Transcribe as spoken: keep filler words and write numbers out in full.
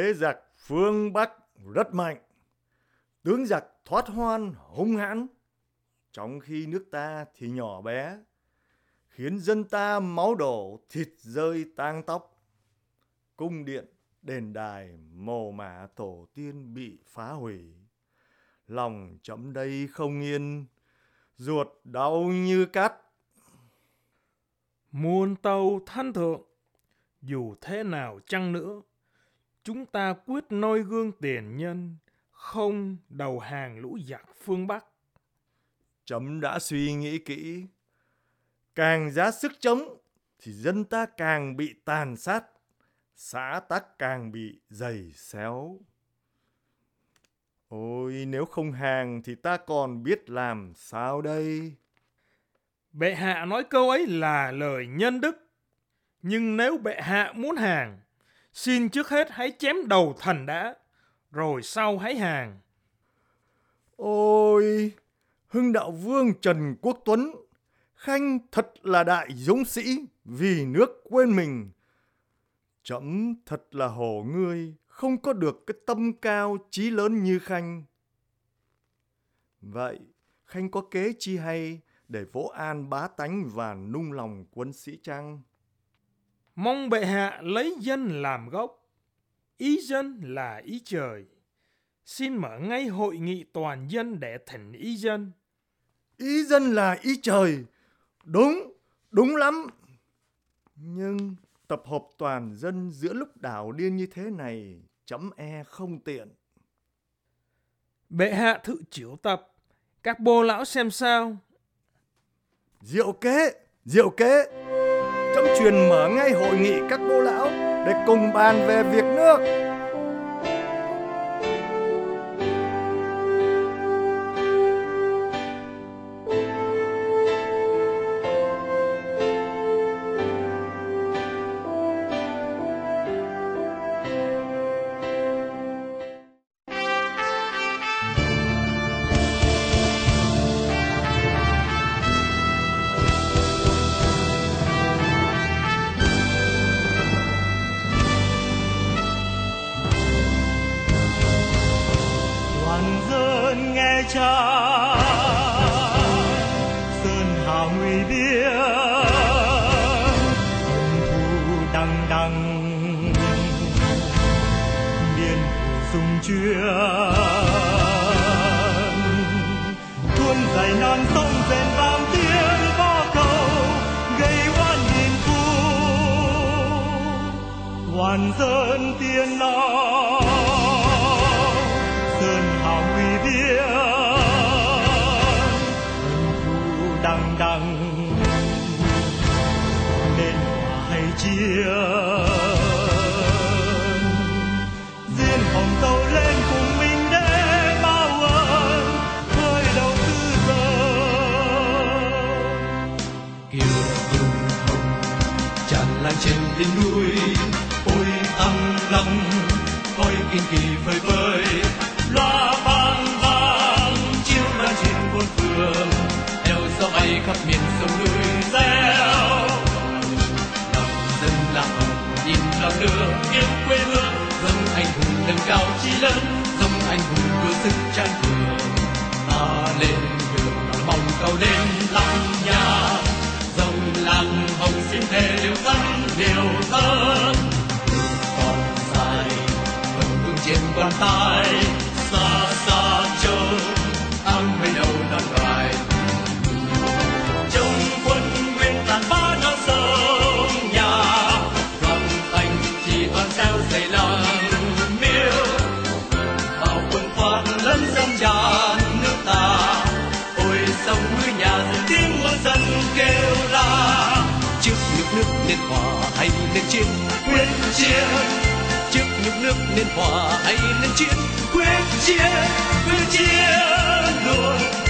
Thế giặc phương Bắc rất mạnh, tướng giặc thoát hoan hung hãn, trong khi nước ta thì nhỏ bé, khiến dân ta máu đổ thịt rơi tang tóc. Cung điện, đền đài, mồ mả tổ tiên bị phá hủy. Lòng trẫm đây không yên, ruột đau như cắt. Muôn tâu thanh thượng, dù thế nào chăng nữa, chúng ta quyết noi gương tiền nhân, không đầu hàng lũ giặc phương Bắc. Trẫm đã suy nghĩ kỹ, càng ra sức chống thì dân ta càng bị tàn sát, xã tắc càng bị dày xéo. Ôi, nếu không hàng thì ta còn biết làm sao đây? Bệ hạ nói câu ấy là lời nhân đức, nhưng nếu bệ hạ muốn hàng, xin trước hết hãy chém đầu thần đã, rồi sau hãy hàng. Ôi, Hưng Đạo Vương Trần Quốc Tuấn, Khanh thật là đại dũng sĩ, vì nước quên mình. Trẫm thật là hổ ngươi, không có được cái tâm cao chí lớn như Khanh. Vậy, Khanh có kế chi hay để vỗ an bá tánh và nung lòng quân sĩ chăng? Mong bệ hạ lấy dân làm gốc, ý dân là ý trời. Xin mở ngay hội nghị toàn dân để thỉnh ý dân. Ý dân là ý trời, đúng, đúng lắm. Nhưng tập hợp toàn dân giữa lúc đảo điên như thế này, trẫm e không tiện. Bệ hạ thự chiếu tập, các bô lão xem sao. Diệu kế, diệu kế. Trẫm truyền mở ngay hội nghị các bô lão để cùng bàn về việc nước. Cha sơn hào nguy biên, thù đằng đằng biên sung chuyên, tuôn dài non sông rền vang tiếng có cầu gây oan nghìn thu, toàn dân tiên lo sơn hào nguy biên. Đằng đằng nên hòa hay chia, diên hồng tâu lên cùng mình để bao ơn khơi đầu tư giờ. Kiều hồng hồng tràn lan trên đỉnh núi, ôi thăng long khói kinh kỳ phơi phới, loa vang vang chiếu loan trên bốn phương, gió bay khắp miền sông núi reo. Lòng dân là hồng nhìn lòng nước yêu quê hương, dòng anh hùng nâng cao chí lớn, dòng anh hùng đua sức trang cường. Ta lên đường mong cao lên lăng nhà, dòng làng hồng xin thề liều sắt liều thân. Còn dài vẫn vương trên quan tài, xa xa trông áng mây đầu non loài. Tràn nước ta, ôi sông núi nhà dần tiếng muôn dân kêu la. Trước nhục nước nên hòa hay nên chiến, quyết chiến. Trước nhục nước nên hòa hay nên chiến, quyết chiến, quyết chiến luôn.